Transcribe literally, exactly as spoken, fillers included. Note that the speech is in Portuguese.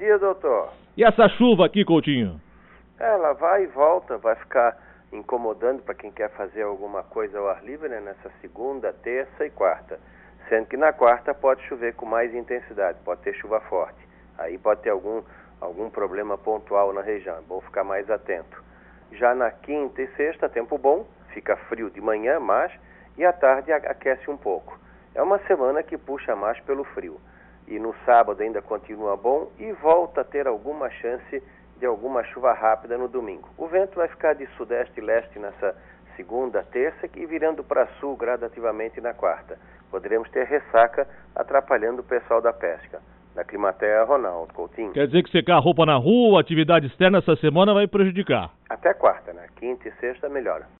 dia, doutor. E essa chuva aqui, Coutinho? Ela vai e volta, vai ficar incomodando para quem quer fazer alguma coisa ao ar livre, né, nessa segunda, terça e quarta. Sendo que na quarta pode chover com mais intensidade, pode ter chuva forte. Aí pode ter algum, algum problema pontual na região, é bom ficar mais atento. Já na quinta e sexta, tempo bom, fica frio de manhã, mas, e à tarde aquece um pouco. É uma semana que puxa mais pelo frio. E no sábado ainda continua bom e volta a ter alguma chance de alguma chuva rápida no domingo. O vento vai ficar de sudeste e leste nessa segunda, terça e virando para sul gradativamente na quarta. Poderemos ter ressaca atrapalhando o pessoal da pesca. Da Climatea, Ronaldo Coutinho. Quer dizer que secar a roupa na rua, atividade externa essa semana vai prejudicar? Até quarta, né? Quinta e sexta melhora.